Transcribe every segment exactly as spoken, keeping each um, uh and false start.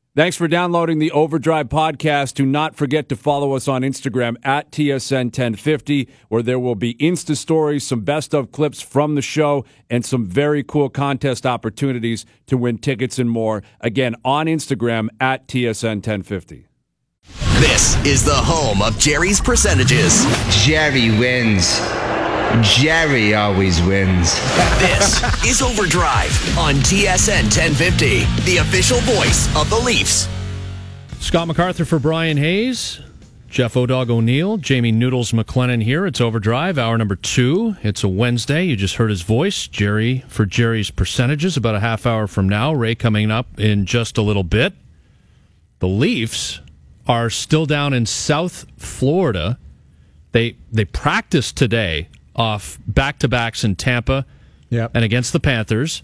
Thanks for downloading the Overdrive podcast. Do not forget to follow us on Instagram at T S N ten fifty, where there will be Insta stories, some best of clips from the show, and some very cool contest opportunities to win tickets and more. Again, on Instagram at T S N ten fifty. This is the home of Jerry's Percentages. Jerry wins. Jerry always wins. This is Overdrive on T S N ten fifty, the official voice of the Leafs. Scott MacArthur for Brian Hayes, Jeff O'Dog O'Neill, Jamie Noodles McLennan here. It's Overdrive, hour number two. It's a Wednesday. You just heard his voice. Jerry for Jerry's Percentages, about a half hour from now. Ray coming up in just a little bit. The Leafs are still down in South Florida. They they practiced today off back-to-backs in Tampa yep. and against the Panthers.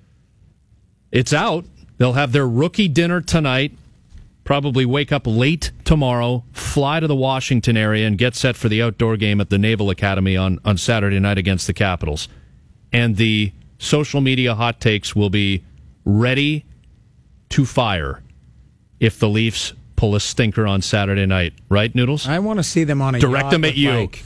It's out. They'll have their rookie dinner tonight, probably wake up late tomorrow, fly to the Washington area, and get set for the outdoor game at the Naval Academy on, on Saturday night against the Capitals. And the social media hot takes will be ready to fire if the Leafs pull a stinker on Saturday night. Right, Noodles? I want to see them on a Direct yacht them at you. Like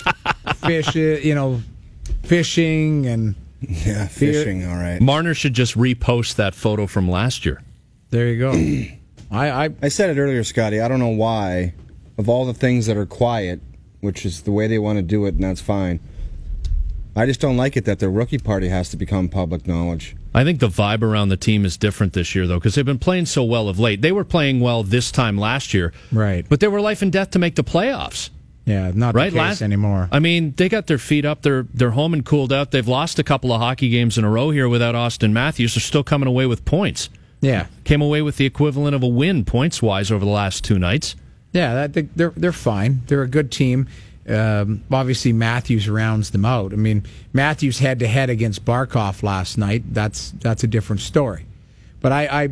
fish, you know, fishing and... Yeah, fishing, all right. Marner should just repost that photo from last year. There you go. I, I I said it earlier, Scotty. I don't know why, of all the things that are quiet, which is the way they want to do it, and that's fine, I just don't like it that their rookie party has to become public knowledge. I think the vibe around the team is different this year, though, because they've been playing so well of late. They were playing well this time last year, right? But they were life and death to make the playoffs. Yeah, not right? the case Last, anymore. I mean, they got their feet up. They're they're home and cooled out. They've lost a couple of hockey games in a row here without Austin Matthews. They're still coming away with points. Yeah, came away with the equivalent of a win points wise over the last two nights. Yeah, that, they're they're fine. They're a good team. Um, obviously, Matthews rounds them out. I mean, Matthews head to head against Barkov last night. That's that's a different story. But I, I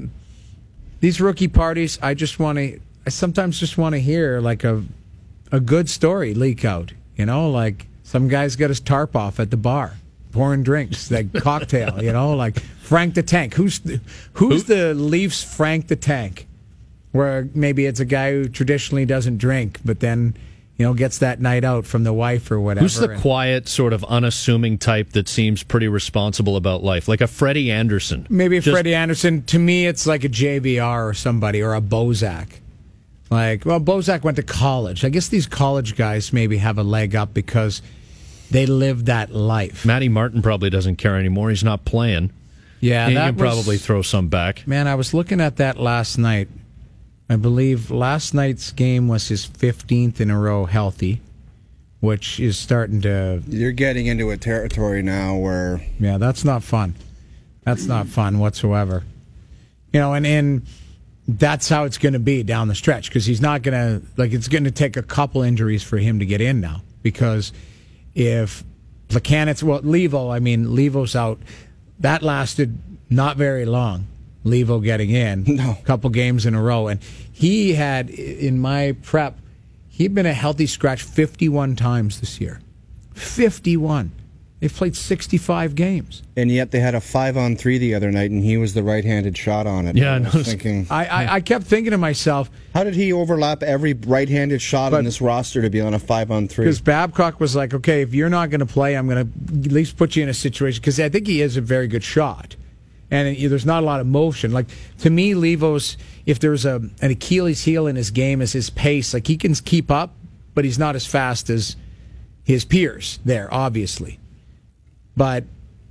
these rookie parties, I just want to. I sometimes just want to hear like a a good story leak out. You know, like some guy's got his tarp off at the bar, pouring drinks, like cocktail. You know, like Frank the Tank. Who's the, who's Who? the Leafs Frank the Tank? Where maybe it's a guy who traditionally doesn't drink, but then, you know, gets that night out from the wife or whatever. Who's the quiet, sort of unassuming type that seems pretty responsible about life? Like a Freddie Anderson. Maybe a Just, Freddie Anderson. To me, it's like a J V R or somebody, or a Bozak. Like, well, Bozak went to college. I guess these college guys maybe have a leg up because they lived that life. Matty Martin probably doesn't care anymore. He's not playing. Yeah, he that can was, probably throw some back. Man, I was looking at that last night. I believe last night's game was his fifteenth in a row healthy, which is starting to... You're getting into a territory now where... Yeah, that's not fun. That's not fun whatsoever. You know, and, and that's how it's going to be down the stretch, because he's not going to... Like, it's going to take a couple injuries for him to get in now, because if Plekanec... Well, Levo, I mean, Levo's out. That lasted not very long. Levo getting in no. a couple games in a row. And he had, in my prep, he'd been a healthy scratch fifty-one times this year. fifty-one. They've played sixty-five games. And yet they had a five-on-three the other night, and he was the right-handed shot on it. Yeah, I, I was noticed. thinking, I, I, I kept thinking to myself... How did he overlap every right-handed shot on this roster to be on a five-on-three? Because Babcock was like, okay, if you're not going to play, I'm going to at least put you in a situation... Because I think he is a very good shot. And it, there's not a lot of motion. Like, to me, Levo's, if there's a, an Achilles heel in his game, is his pace. Like, he can keep up, but he's not as fast as his peers there, obviously. But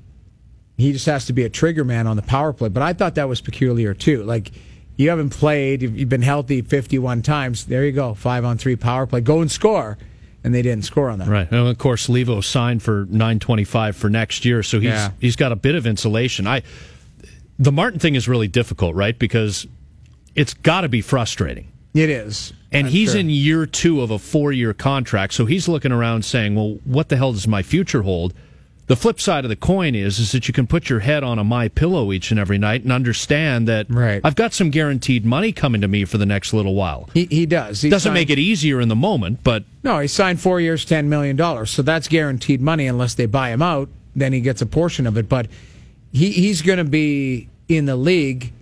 he just has to be a trigger man on the power play. But I thought that was peculiar, too. Like, you haven't played, you've been healthy fifty-one times. There you go, five-on-three power play. Go and score. And they didn't score on that. Right. And, of course, Levo signed for nine twenty-five for next year, so he's Yeah. he's got a bit of insulation. I... The Martin thing is really difficult, right? Because it's got to be frustrating. It is. And I'm he's sure. in year two of a four-year contract, so he's looking around saying, well, what the hell does my future hold? The flip side of the coin is, is that you can put your head on a My Pillow each and every night and understand that right. I've got some guaranteed money coming to me for the next little while. He, he does. He Doesn't signed, make it easier in the moment, but... No, he signed four years, ten million dollars, so that's guaranteed money unless they buy him out. Then he gets a portion of it, but he, he's going to be... in the league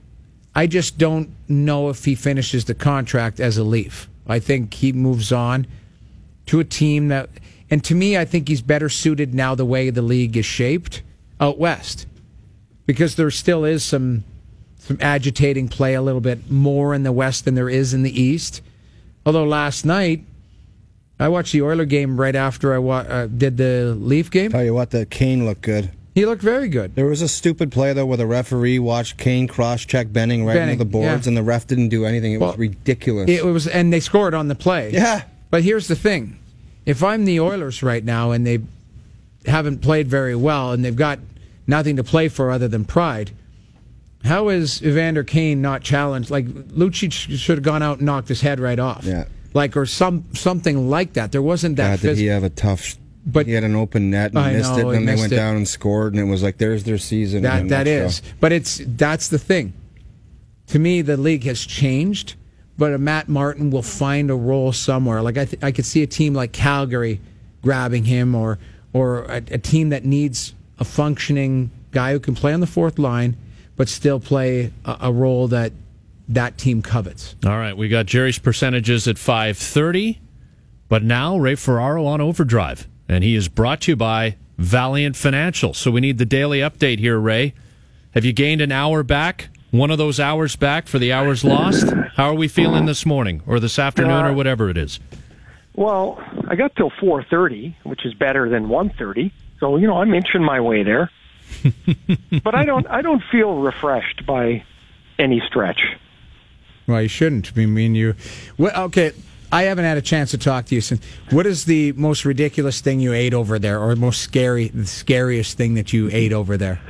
I just don't know if he finishes the contract as a Leaf. I think he moves on to a team that, and to me, I think he's better suited now the way the league is shaped out west, because there still is some some agitating play a little bit more in the west than there is in the east. Although last night, I watched the Oiler game right after I wa- uh, did the Leaf game. Tell you what, the Kane looked good. He looked very good. There was a stupid play, though, where the referee watched Kane cross-check Benning right Benning, into the boards, yeah. and the ref didn't do anything. It Well, was ridiculous. It was, and they scored on the play. Yeah. But here's the thing. If I'm the Oilers right now and they haven't played very well and they've got nothing to play for other than pride, how is Evander Kane not challenged? Like, Lucic should have gone out and knocked his head right off. Yeah. Like, or some something like that. There wasn't that. God, did phys- he have a tough... But he had an open net and I missed know, it, and he then they missed went it. down and scored, and it was like, there's their season. That in a that nutshell. is, but it's that's the thing. To me, the league has changed, but a Matt Martin will find a role somewhere. Like I, th- I could see a team like Calgary grabbing him, or or a, a team that needs a functioning guy who can play on the fourth line, but still play a, a role that that team covets. All right, we got Jerry's percentages at five thirty, but now Ray Ferraro on Overdrive, and he is brought to you by Valiant Financial. So we need the daily update here, Ray. Have you gained an hour back? One of those hours back for the hours lost? How are we feeling this morning or this afternoon Uh, or whatever it is? Well, I got till four thirty, which is better than one thirty. So, you know, I'm inching my way there. But I don't I don't feel refreshed by any stretch. Well, you shouldn't. I mean, you. Well, okay, I haven't had a chance to talk to you since. What is the most ridiculous thing you ate over there, or most scary, the scariest thing that you ate over there?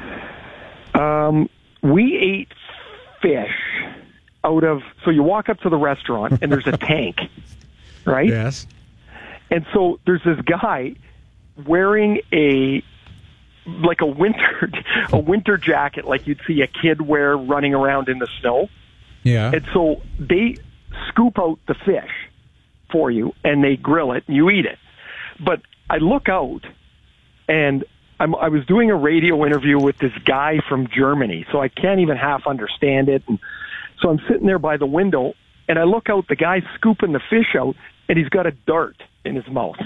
Um, we ate fish out of, so you walk up to the restaurant and there's a tank, right? Yes. And so there's this guy wearing a, like a winter, a winter jacket like you'd see a kid wear running around in the snow. Yeah. And so they scoop out the fish for you and they grill it and you eat it. But I look out and I'm, I was doing a radio interview with this guy from Germany, so I can't even half understand it. And so I'm sitting there by the window and I look out, the guy's scooping the fish out and he's got a dart in his mouth.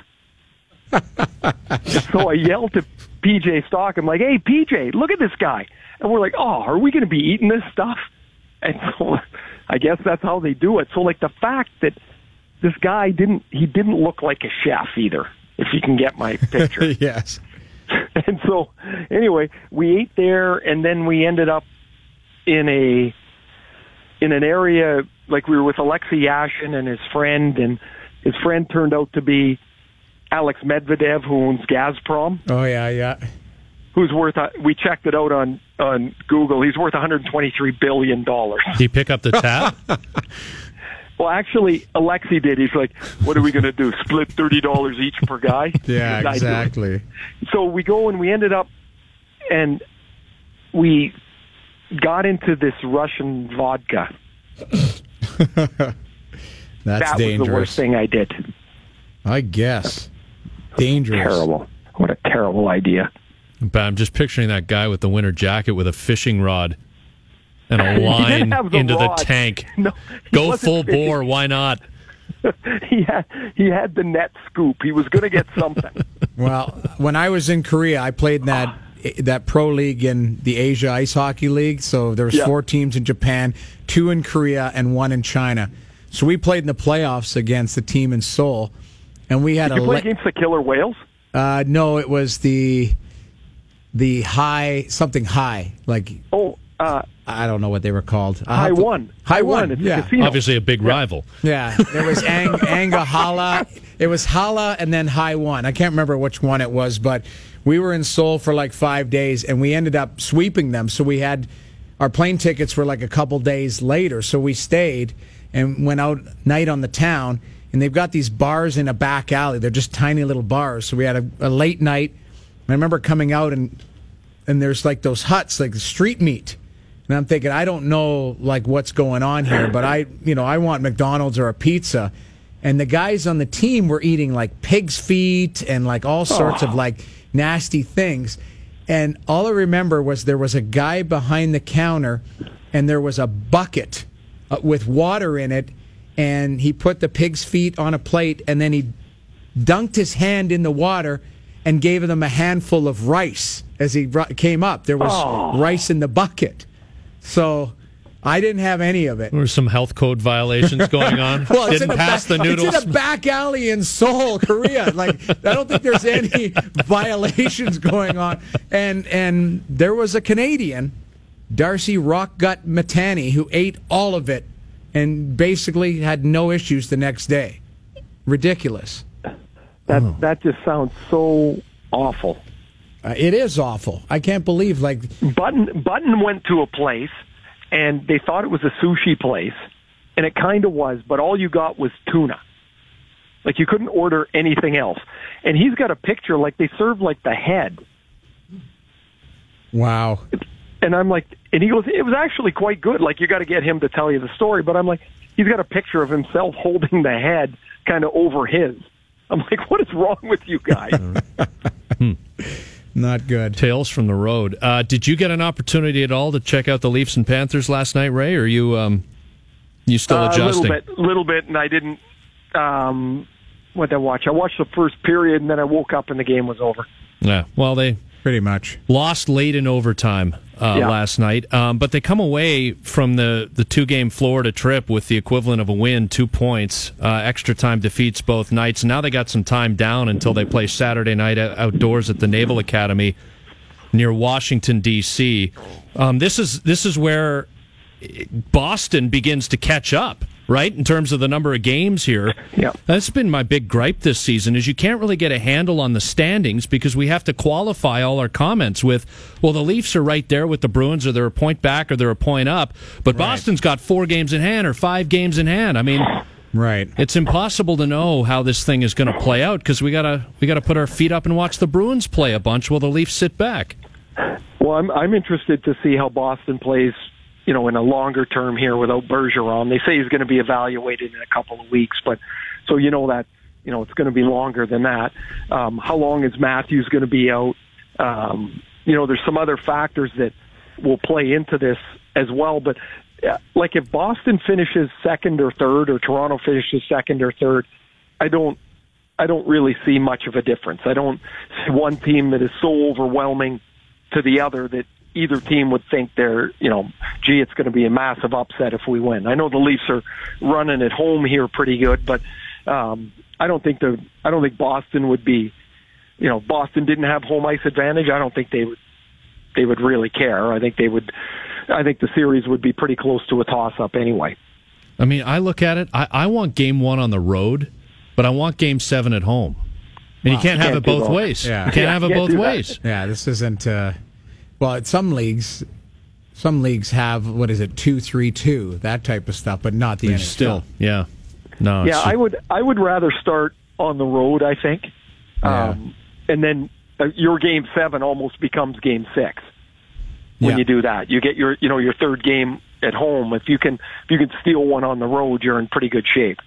So I yelled to P J Stock, I'm like, hey, P J, look at this guy. And we're like, oh, are we going to be eating this stuff? And so I guess that's how they do it. So, like, the fact that this guy didn't, he didn't look like a chef either, if you can get my picture. Yes. And so, anyway, we ate there, and then we ended up in a, in an area, like we were with Alexei Yashin and his friend, and his friend turned out to be Alex Medvedev, who owns Gazprom. Oh, yeah, yeah. Who's worth, uh, we checked it out on, on Google, he's worth one hundred twenty-three billion dollars. Did he pick up the tab? Well, actually, Alexei did. He's like, what are we going to do, split thirty dollars each per guy? Yeah, I do. exactly. So we go and we ended up, and we got into this Russian vodka. That's that dangerous. was the worst thing I did. I guess. Dangerous. Terrible. What a terrible idea. But I'm just picturing that guy with the winter jacket with a fishing rod and a He line didn't have the into rod. the tank. No, he Go wasn't full fishing. bore. Why not? he had he had the net scoop. He was going to get something. Well, when I was in Korea, I played in that that pro league in the Asia Ice Hockey League. So there was Yeah. four teams in Japan, two in Korea, and one in China. So we played in the playoffs against the team in Seoul, and we had Did you a play le- against the Killer Whales? uh, no, it was the the high something high like Oh, uh, I don't know what they were called. I'll High have to- One. High High One. One. It's a Yeah. casino. Obviously a big rival. Yeah, it was Ang, Anga Hala. It was Hala and then High One. I can't remember which one it was, but we were in Seoul for like five days, and we ended up sweeping them. So we had our plane tickets were like a couple days later. So we stayed and went out night on the town, and they've got these bars in a back alley. They're just tiny little bars. So we had a, a late night. And I remember coming out, and and there's like those huts, like the street meat. And I'm thinking, I don't know like what's going on here, but I, you know, I want McDonald's or a pizza. And the guys on the team were eating like pig's feet and like all sorts of like nasty things. And all I remember was there was a guy behind the counter and there was a bucket uh, with water in it, and he put the pig's feet on a plate, and then he dunked his hand in the water and gave them a handful of rice as he came up. There was Oh. rice in the bucket. So I didn't have any of it. There were some health code violations going on. Well, it's Didn't in, pass back, the noodles. it's in a back alley in Seoul, Korea. Like, I don't think there's any violations going on. And and there was a Canadian, Darcy Rockgut Matani, who ate all of it and basically had no issues the next day. Ridiculous. That Oh. that just sounds so awful. Uh, it is awful. I can't believe, like, Button Button went to a place, and they thought it was a sushi place, and it kind of was, but all you got was tuna. Like, you couldn't order anything else. And he's got a picture, like, they served, like, the head. wow. And I'm like, and he goes, it was actually quite good. Like, you got to get him to tell you the story. But I'm like, he's got a picture of himself holding the head kind of over his. I'm like, what is wrong with you guys? Not good. Tales from the road. Uh, did you get an opportunity at all to check out the Leafs and Panthers last night, Ray? Or are you um, you still Uh, adjusting? A little bit, little bit, and I didn't. Um, what did I watch? I watched the first period, and then I woke up and the game was over. Yeah. Well, they Pretty much. lost late in overtime uh, Yeah. last night, um, but they come away from the, the two-game Florida trip with the equivalent of a win, two points. Uh, extra time defeats both nights. Now they got some time down until they play Saturday night out- outdoors at the Naval Academy near Washington, D C Um, this is this is where Boston begins to catch up, right, in terms of the number of games here. Yeah. That's been my big gripe this season, is you can't really get a handle on the standings because we have to qualify all our comments with, well, the Leafs are right there with the Bruins, or they're a point back, or they're a point up, but Boston's got four games in hand or five games in hand. I mean, Right. it's impossible to know how this thing is going to play out because we gotta we gotta put our feet up and watch the Bruins play a bunch while the Leafs sit back. Well, I'm I'm interested to see how Boston plays, you know, in a longer term here without Bergeron. They say he's going to be evaluated in a couple of weeks, but so you know that, you know, it's going to be longer than that. Um, how long is Matthews going to be out? Um, you know, there's some other factors that will play into this as well. But uh, like if Boston finishes second or third, or Toronto finishes second or third, I don't, I don't really see much of a difference. I don't see one team that is so overwhelming to the other that either team would think they're, you know, gee, it's going to be a massive upset if we win. I know the Leafs are running at home here pretty good, but um, I don't think the I don't think Boston would be, you know, Boston didn't have home ice advantage. I don't think they would they would really care. I think they would. I think the series would be pretty close to a toss up anyway. I mean, I look at it, I, I want game one on the road, but I want game seven at home. And you can't have can't it do both both. ways. Yeah. You can't Yeah, have it can't both do that. ways. Yeah, this isn't. Uh, well, at some leagues, some leagues have what is it, two, three, two, that type of stuff, but not the N H L. Still, yeah. No, Yeah, it's, I would I would rather start on the road, I think, Yeah. um, and then uh, your game seven almost becomes game six when Yeah. you do that. You get your you know your third game at home. If you can if you can steal one on the road, you're in pretty good shape.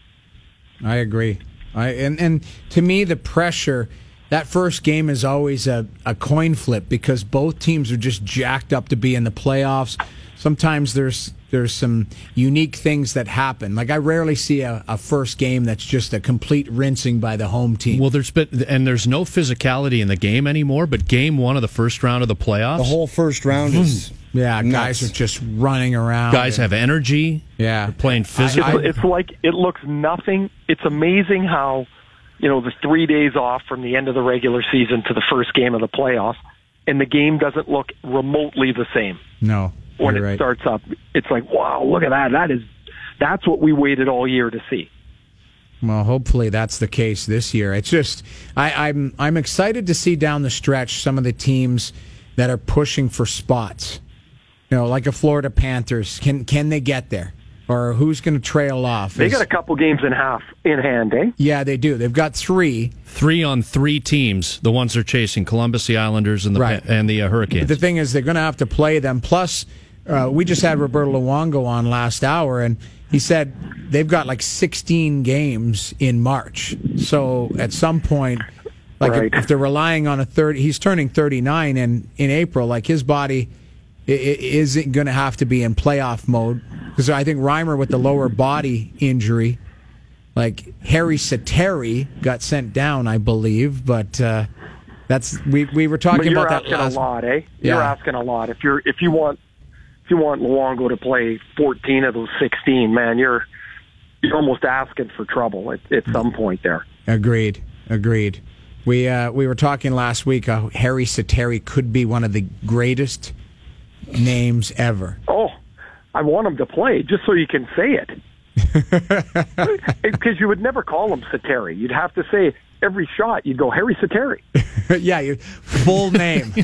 I agree. I and and to me, the pressure. That first game is always a, a coin flip because both teams are just jacked up to be in the playoffs. Sometimes there's there's some unique things that happen. Like I rarely see a, a first game that's just a complete rinsing by the home team. well, there's been, and there's no physicality in the game anymore, but game one of the first round of the playoffs, The whole first round is yeah, guys nuts. are just running around. guys and- have energy. yeah, They're playing physical. I- It's like it looks nothing. It's amazing how, you know, the three days off from the end of the regular season to the first game of the playoffs, and the game doesn't look remotely the same no. when you're it right. starts up. It's like, wow, look at that. That is, that's what we waited all year to see. Well, hopefully that's the case this year. It's just I, I'm I'm excited to see down the stretch some of the teams that are pushing for spots. You know, like a Florida Panthers. Can can they get there, or who's going to trail off? They Is- got a couple games in half in hand, eh? yeah, they do. They've got three. Three on three teams, the ones they're chasing: Columbus, the Islanders, and the Right. and the uh, Hurricanes. The thing is, they're going to have to play them. Plus, uh, we just had Roberto Luongo on last hour, and he said they've got like sixteen games in March. So at some point, like Right. if, if they're relying on a thirty, he's turning thirty-nine in, in April. Like his body, isn't going to have to be in playoff mode. Because I think Reimer with the lower body injury, like Harry Sateri got sent down, I believe, but uh, that's we we were talking but you're about that asking last. a lot, eh? Yeah. You're asking a lot. If you're if you want if you want Luongo to play fourteen of those sixteen, man, you're you're almost asking for trouble at, at some point there. Agreed. Agreed. We uh, we were talking last week. Uh, Harry Sateri could be one of the greatest names ever. Oh, I want him to play just so you can say it. Because you would never call him Sateri. You'd have to say every shot. You'd go Harry Sateri. Yeah, your full name.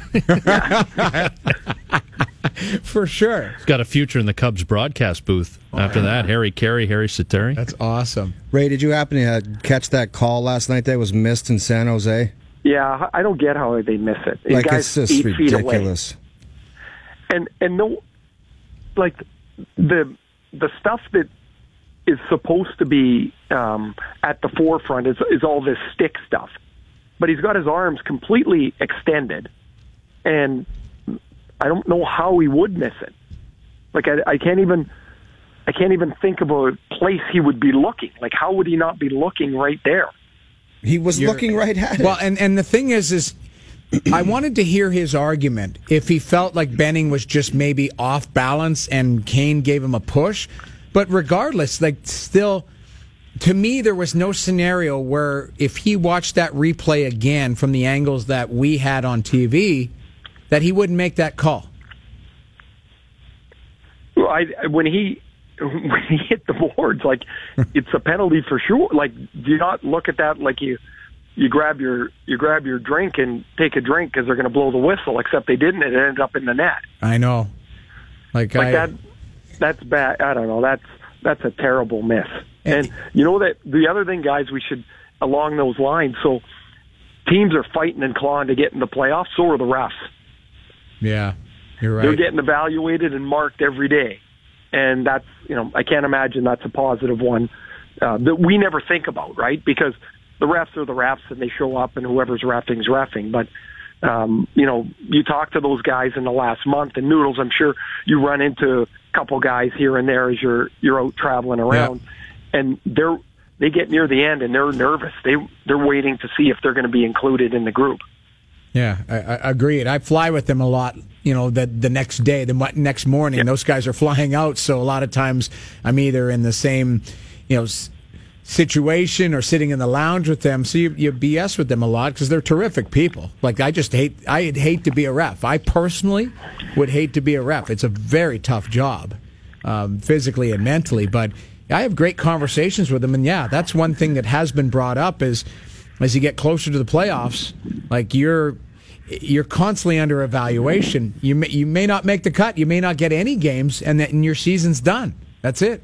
For sure. He's got a future in the Cubs broadcast booth. Oh, After yeah. that, Harry Carey, Harry Sateri. That's awesome. Ray, did you happen to uh, catch that call last night that was missed in San Jose? Yeah, I don't get how they miss it. The like, guy's it's just eight ridiculous. Feet away. And and no, like the the stuff that is supposed to be um, at the forefront is is all this stick stuff, but he's got his arms completely extended, and I don't know how he would miss it. Like I, I can't even, I can't even think of a place he would be looking. Like how would he not be looking right there? He was You're, looking right at it. Well, and and the thing is, is I wanted to hear his argument if he felt like Benning was just maybe off balance and Kane gave him a push. But regardless, like still, to me, there was no scenario where if he watched that replay again from the angles that we had on T V, that he wouldn't make that call. Well, I, when he when he hit the boards, like it's a penalty for sure. Like, do you not look at that like you you grab your you grab your drink and take a drink because they're going to blow the whistle? Except they didn't. It ended up in the net. I know. Like, like I, that. That's bad. I don't know. That's that's a terrible miss. And, and you know that the other thing, guys, we should along those lines. So teams are fighting and clawing to get in the playoffs. So are the refs. Yeah, you're right. They're getting evaluated and marked every day, and that's you know I can't imagine that's a positive one uh, that we never think about, right? Because the refs are the refs and they show up, and whoever's reffing's reffing. But um, you know, you talk to those guys in the last month, and Noodles, I'm sure you run into a couple guys here and there as you're you're out traveling around, yeah. and they're they get near the end and they're nervous. They they're waiting to see if they're going to be included in the group. Yeah, I, I agreed. I fly with them a lot. You know, the the next day, the next morning, yeah. those guys are flying out. So a lot of times, I'm either in the same, you know, s- situation or sitting in the lounge with them. So you, you B S with them a lot because they're terrific people. Like I just hate, I'd hate to be a ref. I personally would hate to be a ref. It's a very tough job, um, physically and mentally. But I have great conversations with them, and yeah, that's one thing that has been brought up is. As you get closer to the playoffs, like you're you're constantly under evaluation. You may, you may not make the cut. You may not get any games, and then your season's done. That's it.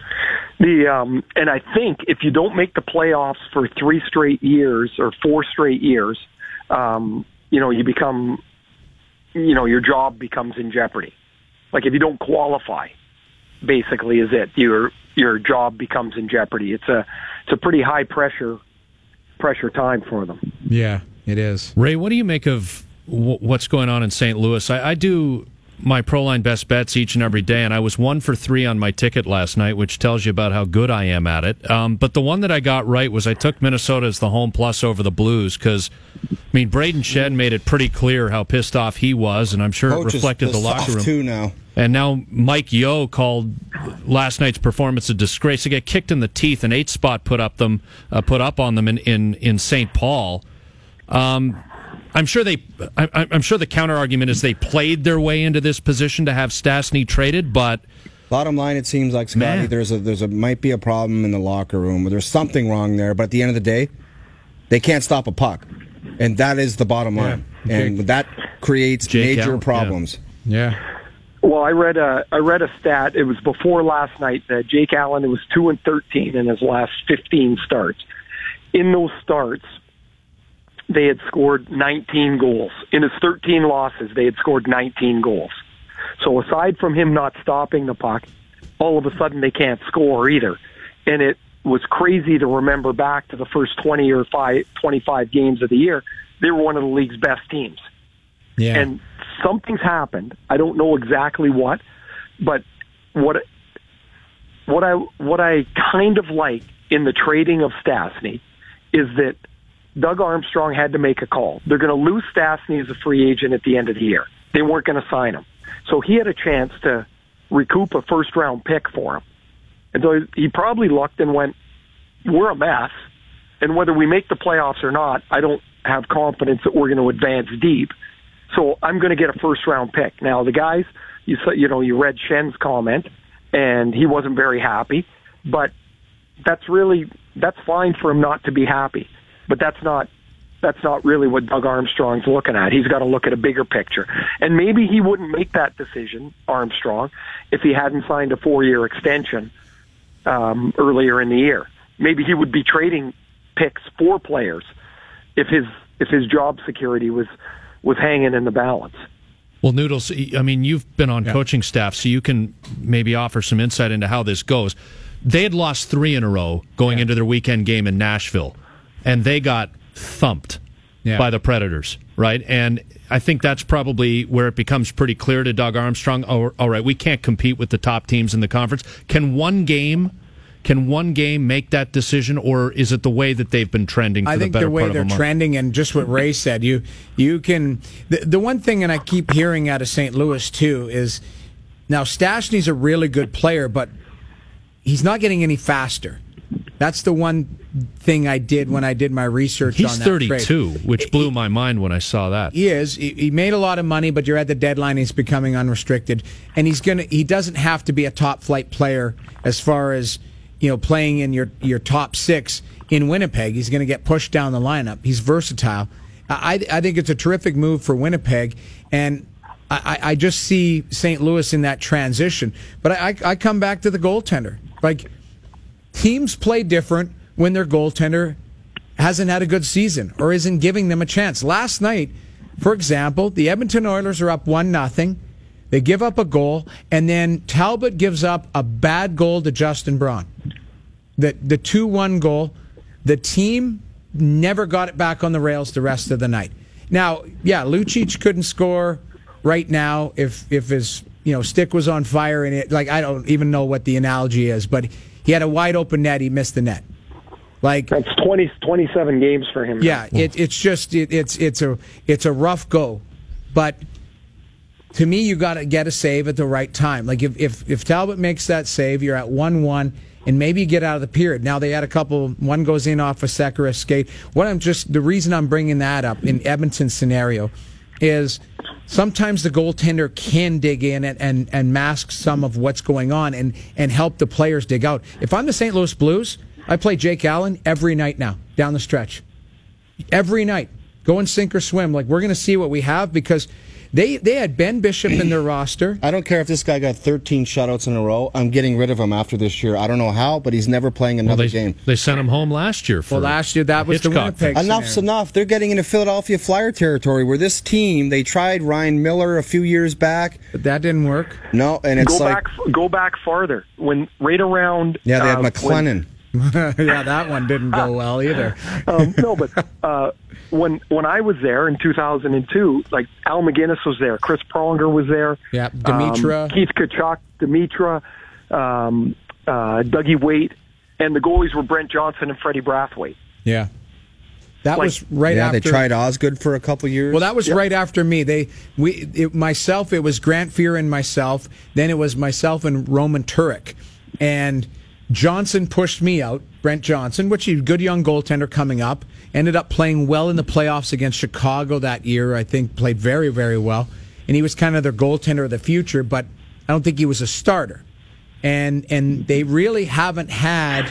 The um, and I think if you don't make the playoffs for three straight years or four straight years, um, you know you become, you know, your job becomes in jeopardy. Like if you don't qualify, basically is it your your job becomes in jeopardy. It's a it's a pretty high pressure. pressure time for them. Yeah, it is. Ray, what do you make of w- what's going on in Saint Louis? I, I do my Proline best bets each and every day, and I was one for three on my ticket last night, which tells you about how good I am at it. Um, but the one that I got right was I took Minnesota as the home plus over the Blues because, I mean, Braden Shen made it pretty clear how pissed off he was, and I'm sure Coach it reflected the is locker room. Too now. And now Mike Yeo called last night's performance a disgrace. They get kicked in the teeth. An eight spot put up them, uh, put up on them in in, in Saint Paul. Um, I'm sure they. I, I'm sure the counter argument is they played their way into this position to have Stastny traded. But bottom line, it seems like Scotty, Man. there's a there's a might be a problem in the locker room. Or there's something wrong there. But at the end of the day, they can't stop a puck, and that is the bottom line. Yeah. And that creates Jake major Allen, problems. Yeah. yeah. Well, I read a I read a stat. It was before last night that Jake Allen was two and thirteen in his last fifteen starts. In those starts, they had scored nineteen goals. In his thirteen losses, they had scored nineteen goals. So aside from him not stopping the puck, all of a sudden they can't score either. And it was crazy to remember back to the first twenty or five, twenty-five games of the year. They were one of the league's best teams. Yeah. And something's happened. I don't know exactly what, but what what I what I kind of like in the trading of Stastny is that Doug Armstrong had to make a call. They're going to lose Stastny as a free agent at the end of the year. They weren't going to sign him. So he had a chance to recoup a first-round pick for him. And so he probably looked and went, we're a mess, and whether we make the playoffs or not, I don't have confidence that we're going to advance deep. So I'm going to get a first-round pick. Now, the guys, you saw, you know, you read Schen's comment, and he wasn't very happy, but that's really, that's fine for him not to be happy. But that's not that's not really what Doug Armstrong's looking at. He's got to look at a bigger picture. And maybe he wouldn't make that decision, Armstrong, if he hadn't signed a four-year extension um, earlier in the year. Maybe he would be trading picks for players if his if his job security was was hanging in the balance. Well, Noodles, I mean, you've been on yeah. coaching staff, so you can maybe offer some insight into how this goes. They had lost three in a row going yeah. into their weekend game in Nashville, and they got thumped yeah. by the Predators, right? And I think that's probably where it becomes pretty clear to Doug Armstrong, oh, all right, we can't compete with the top teams in the conference. Can one game can one game make that decision, or is it the way that they've been trending for I the think better the way part of a they're month? trending, and just what Ray said, you you can... The, the one thing, and I keep hearing out of Saint Louis, too, is now Stastny's a really good player, but he's not getting any faster. That's the one thing I did when I did my research He's on that thirty-two, trade. which blew my mind when I saw that. He is. He, he made a lot of money, but you're at the deadline. He's becoming unrestricted, and he's gonna. He doesn't have to be a top flight player as far as you know playing in your your top six in Winnipeg. He's going to get pushed down the lineup. He's versatile. I I think it's a terrific move for Winnipeg, and I, I just see Saint Louis in that transition. But I I come back to the goaltender. Like, teams play different when their goaltender hasn't had a good season or isn't giving them a chance. Last night, for example, the Edmonton Oilers are up one nothing. They give up a goal, and then Talbot gives up a bad goal to Justin Braun. The the two one goal. The team never got it back on the rails the rest of the night. Now, yeah, Lucic couldn't score right now if if his you know stick was on fire and it like I don't even know what the analogy is, but he had a wide open net. He missed the net. Like that's twenty, twenty-seven games for him. Yeah, it, it's just it, it's it's a it's a rough go, but to me, you got to get a save at the right time. Like if if if Talbot makes that save, you're at one one, and maybe you get out of the period. Now they had a couple. One goes in off a Sekera skate. What I'm just the reason I'm bringing that up in Edmonton's scenario is sometimes the goaltender can dig in and, and, and mask some of what's going on and, and help the players dig out. If I'm the Saint Louis Blues, I play Jake Allen every night now, down the stretch. Every night. Go and sink or swim. Like, we're going to see what we have because they they had Ben Bishop in their roster. I don't care if this guy got thirteen shutouts in a row. I'm getting rid of him after this year. I don't know how, but he's never playing another well, they, game. They sent him home last year. For well, last year that was Hitchcock. the Winnipeg Enough's scenario. enough. They're getting into Philadelphia Flyer territory where this team, they tried Ryan Miller a few years back. But that didn't work. No, and it's go like... back, go back farther. When right around... Yeah, they had uh, McLennan. Yeah, that one didn't go well either. um, no, but uh, when when I was there in two thousand two, like Al McGinnis was there, Chris Pronger was there, yeah, Dimitra, um, Keith Tkachuk, Dimitra, um, uh, Dougie Waite, and the goalies were Brent Johnson and Freddie Brathwaite. Yeah, that like, was right yeah, after. they tried Osgood for a couple years. Well, that was yep. right after me. They we it, myself. It was Grant Fuhr and myself. Then it was myself and Roman Turek, and Johnson pushed me out, Brent Johnson, which is a good young goaltender coming up. Ended up playing well in the playoffs against Chicago that year. I think played very, very well. And he was kind of their goaltender of the future, but I don't think he was a starter. And and they really haven't had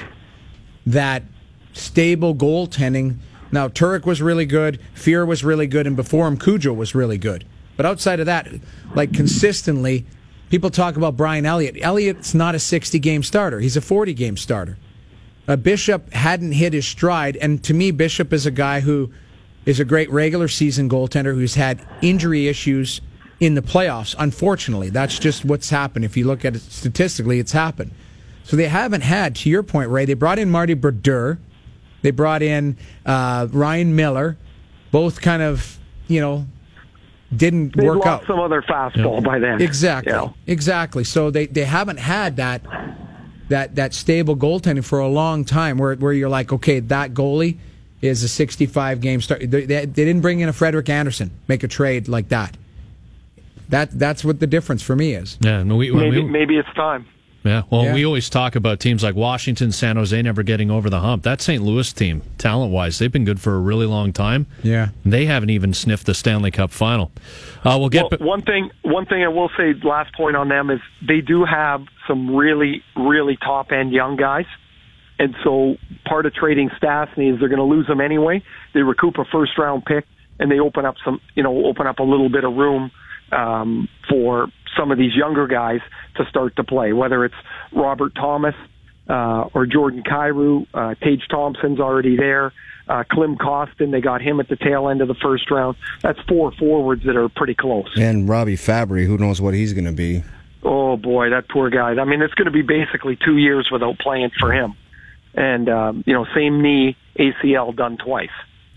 that stable goaltending. Now, Turek was really good, Fuhr was really good, and before him, Cujo was really good. But outside of that, like consistently... People talk about Brian Elliott. Elliott's not a sixty-game starter. He's a forty-game starter. Uh, Bishop hadn't hit his stride, and to me, Bishop is a guy who is a great regular season goaltender who's had injury issues in the playoffs. Unfortunately, that's just what's happened. If you look at it statistically, it's happened. So they haven't had, to your point, Ray, they brought in Marty Brodeur. They brought in uh, Ryan Miller, both kind of, you know, didn't They'd work lost out. some other fastball by then. Exactly, you know? exactly. So they, they haven't had that that that stable goaltending for a long time, where where you're like, okay, that goalie is a sixty-five game start. They, they, they didn't bring in a Frederik Andersen, make a trade like that. That that's what the difference for me is. Yeah, no, we, Maybe, we, maybe it's time. yeah. Well, Yeah. we always talk about teams like Washington, San Jose never getting over the hump. That Saint Louis team, talent-wise, they've been good for a really long time. Yeah. They haven't even sniffed the Stanley Cup final. Uh, we'll get... Well, one thing, one thing I will say, last point on them is they do have some really, really top end young guys, and so part of trading Stastny is they're going to lose them anyway. They recoup a first round pick, and they open up some, you know, open up a little bit of room um, for some of these younger guys to start to play. Whether it's Robert Thomas uh, or Jordan Kyrou, uh, Tage Thompson's already there. Uh, Klim Kostin, they got him at the tail end of the first round. That's four forwards that are pretty close. And Robbie Fabry, who knows what he's going to be. Oh, boy, that poor guy. I mean, it's going to be basically two years without playing for him. And, um, you know, same knee, A C L done twice.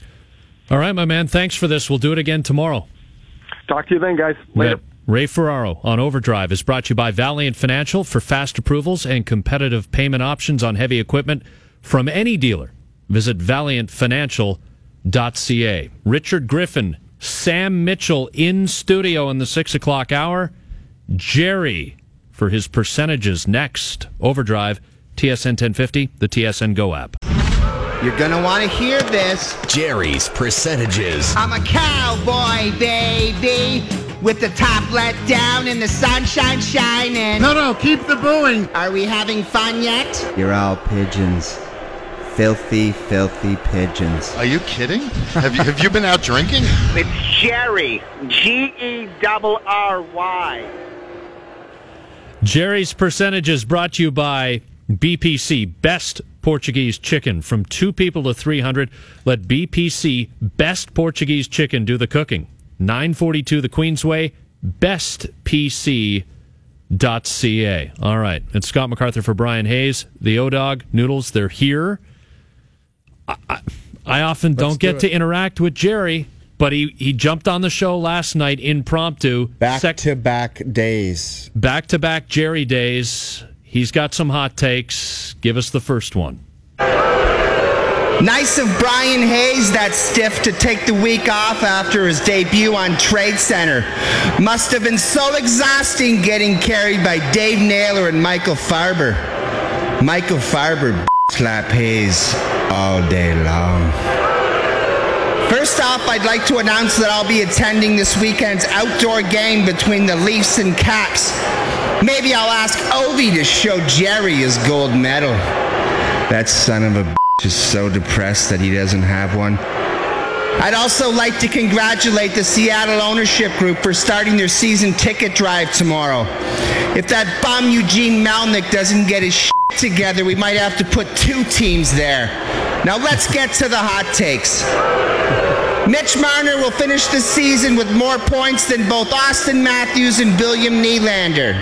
All right, my man, thanks for this. We'll do it again tomorrow. Talk to you then, guys. Later. Ray Ferraro on Overdrive is brought to you by Valiant Financial for fast approvals and competitive payment options on heavy equipment from any dealer. Visit valiant financial dot c a. Richard Griffin, Sam Mitchell in studio in the six o'clock hour. Jerry for his percentages next. Overdrive, T S N ten fifty, the T S N Go app. You're gonna want to hear this. Jerry's percentages. I'm a cowboy, baby, with the top let down and the sunshine shining. No, no, keep the booing. Are we having fun yet? You're all pigeons. Filthy, filthy pigeons. Are you kidding? Have you have you been out drinking? It's Jerry. G E R R Y. Jerry's percentages brought to you by B P C, Best Portuguese Chicken. From two people to three hundred, let B P C, Best Portuguese Chicken, do the cooking. nine forty-two the Queensway, best p c dot c a. All right, it's Scott MacArthur for Brian Hayes. The O-Dog, Noodles, they're here. I, I, I often Let's don't get do to it. interact with Jerry, but he, he jumped on the show last night impromptu. Back Sec- to back days. Back-to-back Jerry days. He's got some hot takes. Give us the first one. Nice of Brian Hayes, that stiff, to take the week off after his debut on Trade Center. Must have been so exhausting getting carried by Dave Naylor and Michael Farber. Michael Farber slap Hayes all day long. First off, I'd like to announce that I'll be attending this weekend's outdoor game between the Leafs and Caps. Maybe I'll ask Ovi to show Jerry his gold medal. That son of a b*** is so depressed that he doesn't have one. I'd also like to congratulate the Seattle ownership group for starting their season ticket drive tomorrow. If that bum Eugene Melnick doesn't get his shit together, we might have to put two teams there. Now let's get to the hot takes. Mitch Marner will finish the season with more points than both Austin Matthews and William Nylander.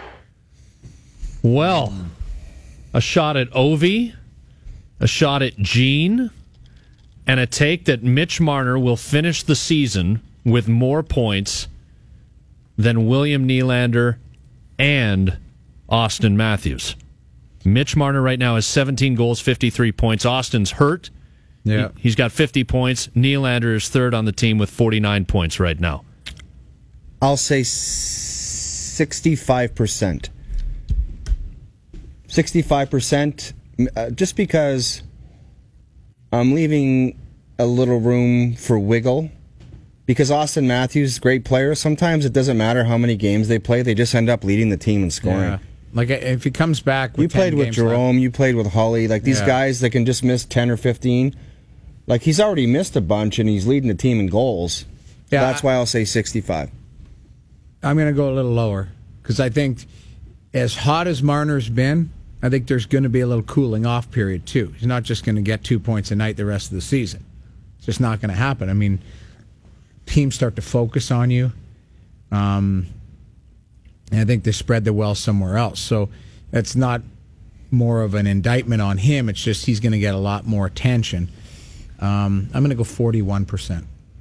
Well, a shot at Ovi, a shot at Gene, and a take that Mitch Marner will finish the season with more points than William Nylander and Austin Matthews. Mitch Marner right now has seventeen goals, fifty-three points. Austin's hurt. Yeah. He, he's got fifty points. Nylander is third on the team with forty-nine points right now. I'll say sixty-five percent. sixty-five percent, uh, just because I'm leaving a little room for wiggle. Because Austin Matthews, great player, sometimes it doesn't matter how many games they play, they just end up leading the team in scoring. Yeah. Like if he comes back, with you played ten with games Jerome, left. you played with Holly, like these Yeah. guys that can just miss ten or fifteen. Like he's already missed a bunch and he's leading the team in goals. Yeah, That's I- why I'll say sixty-five. I'm going to go a little lower because I think as hot as Marner's been, I think there's going to be a little cooling off period too. He's not just going to get two points a night the rest of the season. It's just not going to happen. I mean, teams start to focus on you, um, and I think they spread the wealth somewhere else. So it's not more of an indictment on him. It's just he's going to get a lot more attention. Um, I'm going to go forty-one percent.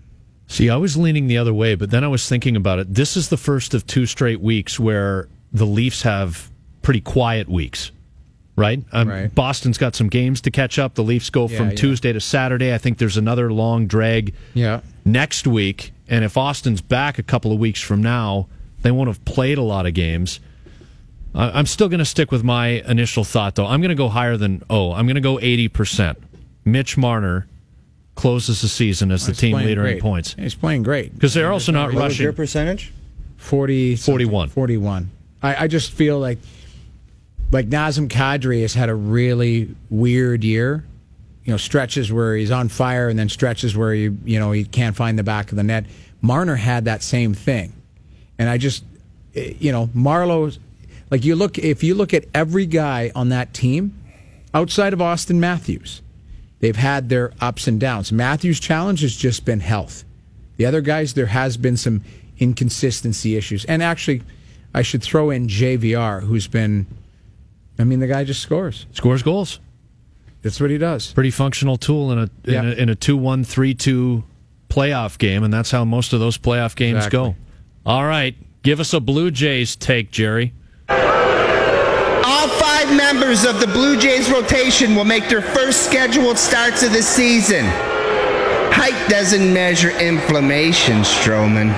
See, I was leaning the other way, but then I was thinking about it. This is the first of two straight weeks where the Leafs have pretty quiet weeks, right? Um, Right. Boston's got some games to catch up. The Leafs go Yeah, from yeah. Tuesday to Saturday. I think there's another long drag Yeah. next week. And if Austin's back a couple of weeks from now, they won't have played a lot of games. I- I'm still going to stick with my initial thought, though. I'm going to go higher than, oh, I'm going to go eighty percent. Mitch Marner closes the season as the He's team playing leader great. in points. He's playing great. Because they're also not What was rushing. your percentage? forty forty-one. forty-one. I, I just feel like like Nazem Kadri has had a really weird year. You know, stretches where he's on fire and then stretches where he, you know, he can't find the back of the net. Marner had that same thing. And I just, eh, you know, Marlowe's, like you look, if you look at every guy on that team, outside of Austin Matthews, they've had their ups and downs. Matthews' challenge has just been health. The other guys, there has been some inconsistency issues. And actually, I should throw in J V R, who's been, I mean, the guy just scores. Scores goals. That's what he does. Pretty functional tool in a Yeah. in a, in a two one, three two playoff game, and that's how most of those playoff games Exactly. go. All right, give us a Blue Jays take, Jerry. All five members of the Blue Jays rotation will make their first scheduled starts of the season. Height doesn't measure inflammation, Stroman.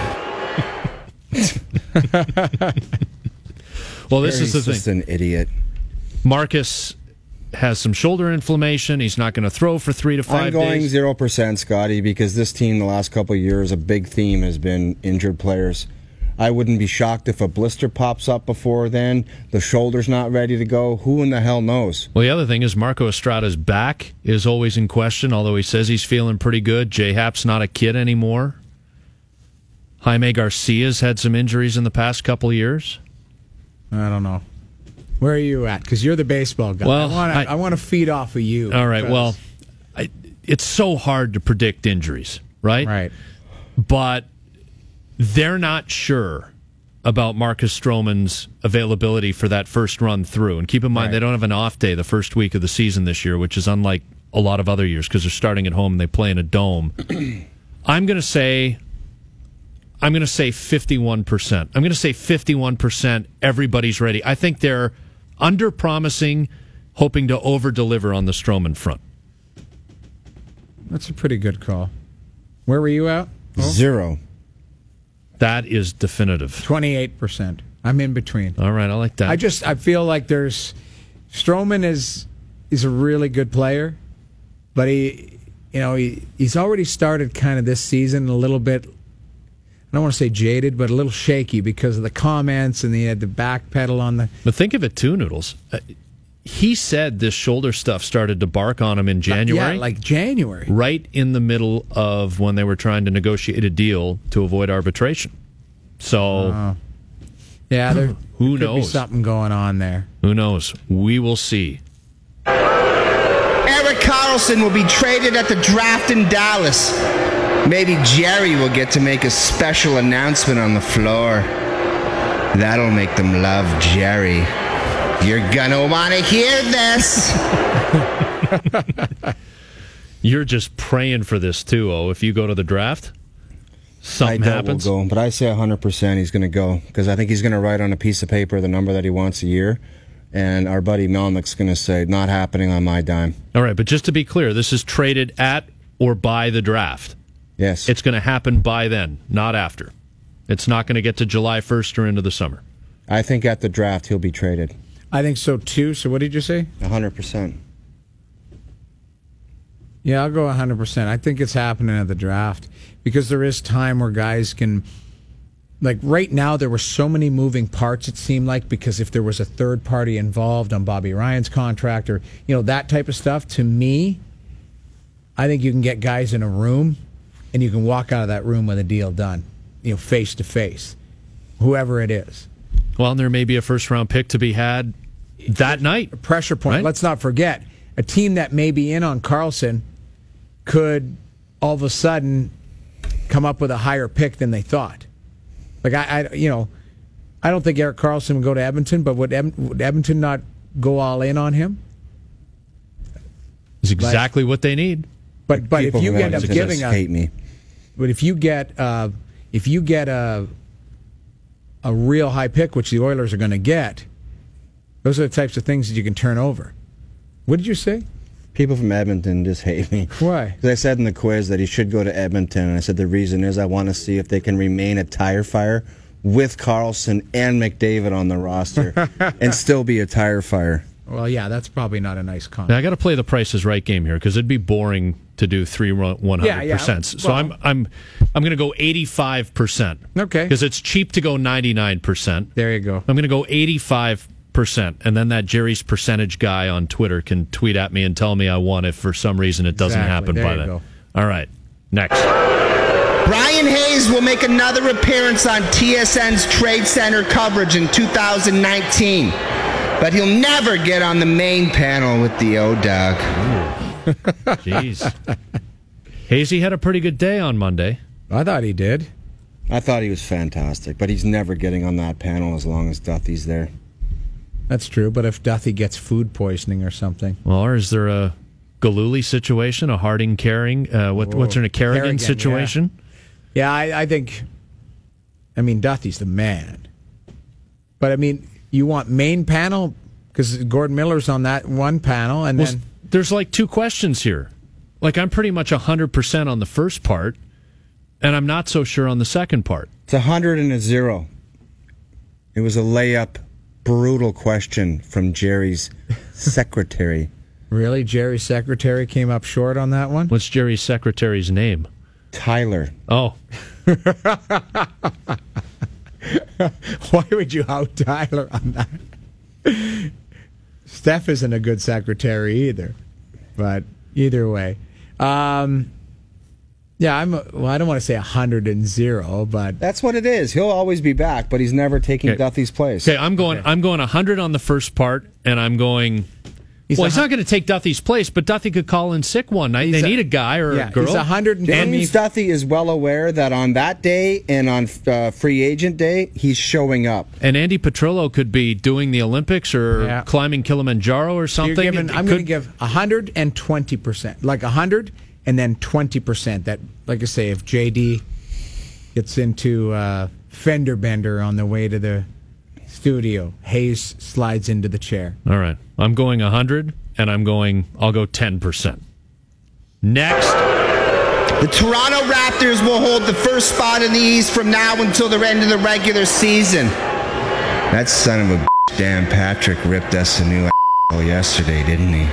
Well, this He's is the just thing. an idiot. Marcus has some shoulder inflammation. He's not going to throw for three to five I'm going days. zero percent, Scotty, because this team the last couple of years, a big theme has been injured players. I wouldn't be shocked if a blister pops up before then. The shoulder's not ready to go. Who in the hell knows? Well, the other thing is Marco Estrada's back is always in question, although he says he's feeling pretty good. J-Hap's not a kid anymore. Jaime Garcia's had some injuries in the past couple of years. I don't know. Where are you at? Because you're the baseball guy. Well, I want to I- I want to feed off of you. All right, because- well, I, it's so hard to predict injuries, right? Right. But they're not sure about Marcus Stroman's availability for that first run through. And keep in mind, Right. they don't have an off day the first week of the season this year, which is unlike a lot of other years because they're starting at home and they play in a dome. I'm going to say... I'm going to say fifty-one percent. I'm going to say fifty-one percent everybody's ready. I think they're under-promising, hoping to over-deliver on the Stroman front. That's a pretty good call. Where were you at? Zero. That is definitive. twenty-eight percent. I'm in between. All right, I like that. I just I feel like there's Stroman is is a really good player, but he you know he he's already started kind of this season a little bit. I don't want to say jaded, but a little shaky because of the comments and he had the back pedal on the. But think of it too, Noodles. Uh, he said this shoulder stuff started to bark on him in January. Yeah, like January. Right in the middle of when they were trying to negotiate a deal to avoid arbitration. So, Oh. Yeah, there, Who there could be knows? something going on there. who knows? We will see. Eric Carlson will be traded at the draft in Dallas. Maybe Jerry will get to make a special announcement on the floor. That'll make them love Jerry. You're gonna want to hear this. You're just praying for this too, oh, if you go to the draft. Something I doubt happens. will go, but I say one hundred percent he's going to go because I think he's going to write on a piece of paper the number that he wants a year, and our buddy Melnick's going to say, not happening on my dime. All right, but just to be clear, this is traded at or by the draft. Yes. It's going to happen by then, not after. It's not going to get to July first or into the summer. I think at the draft he'll be traded. I think so too. So what did you say? one hundred percent. Yeah, I'll go one hundred percent. I think it's happening at the draft because there is time where guys can, like right now, there were so many moving parts, it seemed like, because if there was a third party involved on Bobby Ryan's contract or, you know, that type of stuff, to me, I think you can get guys in a room and you can walk out of that room with a deal done, you know, face to face, whoever it is. Well, and there may be a first round pick to be had that night. A pressure point. Right? Let's not forget, a team that may be in on Carlson could all of a sudden come up with a higher pick than they thought. Like I, I you know, I don't think Eric Carlson would go to Edmonton, but would, Ed, would Edmonton not go all in on him? Is exactly what they need. But but if People you from end up Edmonton giving just a hate me. but if you get uh, if you get a a real high pick, which the Oilers are going to get, those are the types of things that you can turn over. What did you say? People from Edmonton just hate me. Why? Because I said in the quiz that he should go to Edmonton, and I said the reason is I want to see if they can remain a tire fire with Carlson and McDavid on the roster and still be a tire fire. Well, yeah, that's probably not a nice comment. Now, I got to play the Price is Right game here because it'd be boring to do three one hundred percent. Yeah, yeah. So Well, I'm I'm I'm going to go eighty-five percent. Okay. Because it's cheap to go ninety-nine percent. There you go. I'm going to go eighty-five percent, and then that Jerry's percentage guy on Twitter can tweet at me and tell me I won if for some reason it doesn't Exactly. happen There by you then. go. All right. Next. Brian Hayes will make another appearance on T S N's Trade Center coverage in two thousand nineteen, but he'll never get on the main panel with the O-Dog. Jeez. Hazy had a pretty good day on Monday. I thought he did. I thought he was fantastic, but he's never getting on that panel as long as Duthie's there. That's true, but if Duthie gets food poisoning or something. Well, or is there a Galooly situation, a Harding Carring, uh, what, what's in a Kerrigan, Kerrigan, situation? Yeah, I, I think, I mean, Duthie's the man. But, I mean, you want main panel? Because Gordon Miller's on that one panel, and Well, then... there's like two questions here. Like, I'm pretty much one hundred percent on the first part, and I'm not so sure on the second part. It's a hundred and a zero. It was a layup, brutal question from Jerry's secretary. Really? Jerry's secretary came up short on that one? What's Jerry's secretary's name? Tyler. Oh. Why would you out Tyler on that? Steph isn't a good secretary either. But either way. Um, yeah, I'm. A, well, I don't want to say a hundred and zero, but That's what it is. He'll always be back, but he's never taking Okay. Duthie's place. Okay, I'm going I'm going one hundred on the first part, and I'm going... He's well, a he's hun- not going to take Duthie's place, but Duthie could call in sick one night. They He's a- need a guy or yeah, a girl. he's a hundred and James Duthie is well aware that on that day and on uh, free agent day, he's showing up. And Andy Petrillo could be doing the Olympics or Yeah. climbing Kilimanjaro or You're something. giving, It I'm could- going to give one hundred twenty percent. Like one hundred and then twenty percent. That, like I say, if J D gets into uh, fender bender on the way to the studio, Hayes slides into the chair. All right. I'm going one hundred, and I'm going, I'll go ten percent. Next. The Toronto Raptors will hold the first spot in the East from now until the end of the regular season. That son of a bitch, Dan Patrick ripped us a new asshole yesterday, didn't he?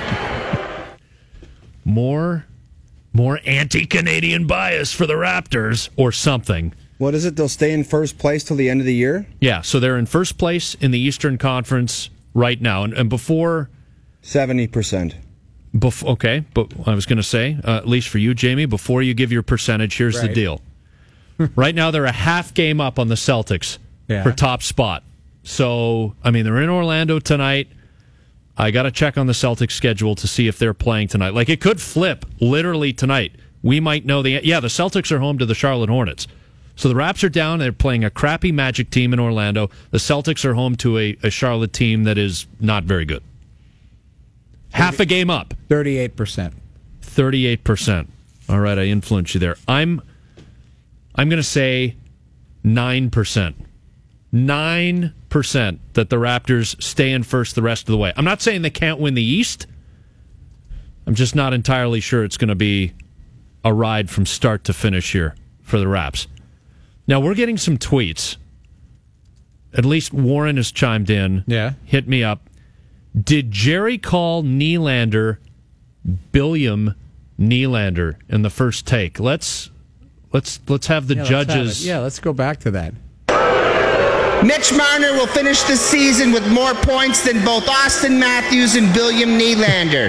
More, more anti-Canadian bias for the Raptors or something. What is it? They'll stay in first place till the end of the year? Yeah, so they're in first place in the Eastern Conference right now. And, and before... seventy percent. Bef- okay, but I was going to say, uh, at least for you, Jamie, before you give your percentage, here's the Right. deal. Right now, they're a half game up on the Celtics Yeah. for top spot. So, I mean, they're in Orlando tonight. I got to check on the Celtics schedule to see if they're playing tonight. Like, it could flip literally tonight. We might know the... Yeah, the Celtics are home to the Charlotte Hornets. So the Raps are down. They're playing a crappy Magic team in Orlando. The Celtics are home to a, a Charlotte team that is not very good. Half a game up. thirty-eight percent. thirty-eight percent. All right, I influenced you there. I'm I'm going to say nine percent. nine percent that the Raptors stay in first the rest of the way. I'm not saying they can't win the East. I'm just not entirely sure it's going to be a ride from start to finish here for the Raps. Now, we're getting some tweets. At least Warren has chimed in. Yeah. Hit me up. Did Jerry call Nylander Billiam Nylander in the first take? Let's let's let's have the Yeah, let's have judges. it. Yeah, let's go back to that. Mitch Marner will finish the season with more points than both Austin Matthews and William Nylander.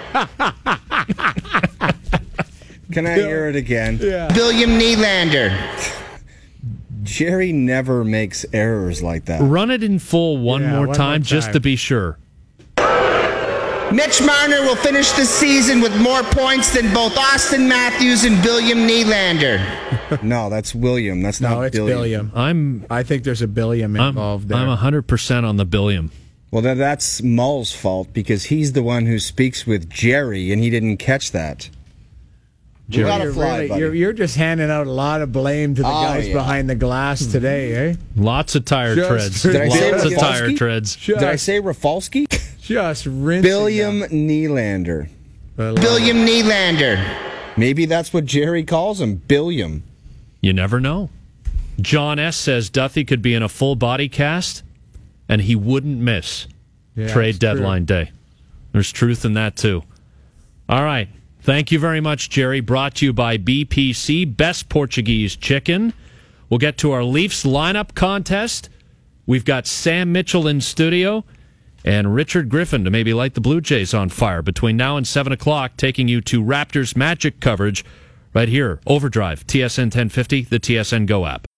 Can I hear it again? William Nylander. Jerry never makes errors like that. Run it in full one Yeah, more one time, more just time. to be sure. Mitch Marner will finish the season with more points than both Austin Matthews and William Nylander. No, that's William. That's No, not it's Billiam. Billiam. I'm I think there's a Billiam I'm involved there. I'm one hundred percent on the Billiam. Well, then that's Mull's fault because he's the one who speaks with Jerry, and he didn't catch that. We got to You're, fly, really- buddy. you're, you're just handing out a lot of blame to the Oh, guys yeah. behind the glass today, eh? Lots of tire Just- treads. Did I say Lots of Rafalski? tire treads. Just, Did I say Rafalski? just rinsing Billiam Nylander. them. William Nylander. Maybe that's what Jerry calls him, Billiam. You never know. John S. says Duthie could be in a full body cast, and he wouldn't miss Yeah, trade it's true. deadline day. There's truth in that, too. All right. Thank you very much, Jerry. Brought to you by B P C, Best Portuguese Chicken. We'll get to our Leafs lineup contest. We've got Sam Mitchell in studio and Richard Griffin to maybe light the Blue Jays on fire between now and seven o'clock, taking you to Raptors Magic coverage right here. Overdrive, T S N ten fifty, the T S N Go app.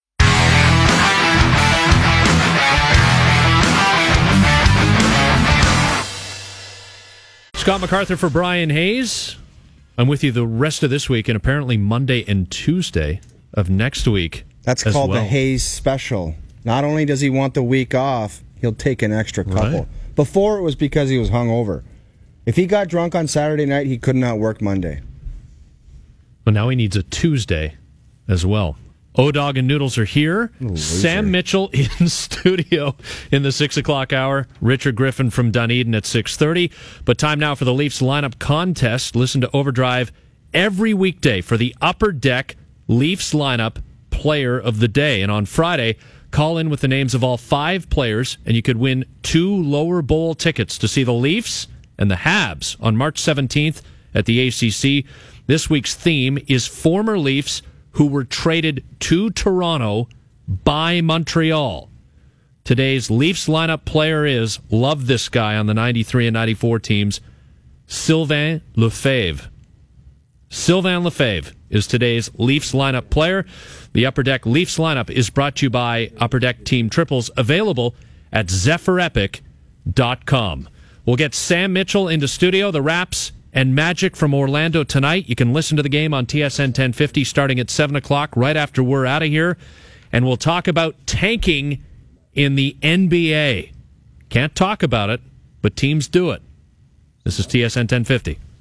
Scott MacArthur for Brian Hayes. I'm with you the rest of this week and apparently Monday and Tuesday of next week. That's as called well. the Hayes Special. Not only does he want the week off, he'll take an extra couple. Right. Before, it was because he was hungover. If he got drunk on Saturday night, he could not work Monday. But now he needs a Tuesday as well. O-Dog and Noodles are here. Sam Mitchell in studio in the six o'clock hour. Richard Griffin from Dunedin at six thirty. But time now for the Leafs lineup contest. Listen to Overdrive every weekday for the Upper Deck Leafs lineup player of the day. And on Friday, call in with the names of all five players, and you could win two lower bowl tickets to see the Leafs and the Habs on March seventeenth at the A C C. This week's theme is former Leafs who were traded to Toronto by Montreal. Today's Leafs lineup player is, love this guy on the ninety-three and ninety-four teams, Sylvain Lefebvre. Sylvain Lefebvre is today's Leafs lineup player. The Upper Deck Leafs lineup is brought to you by Upper Deck Team Triples, available at zephyr epic dot com. We'll get Sam Mitchell into studio. The Raps and Magic from Orlando tonight. You can listen to the game on T S N ten fifty starting at seven o'clock right after we're out of here. And we'll talk about tanking in the N B A. Can't talk about it, but teams do it. This is T S N ten fifty.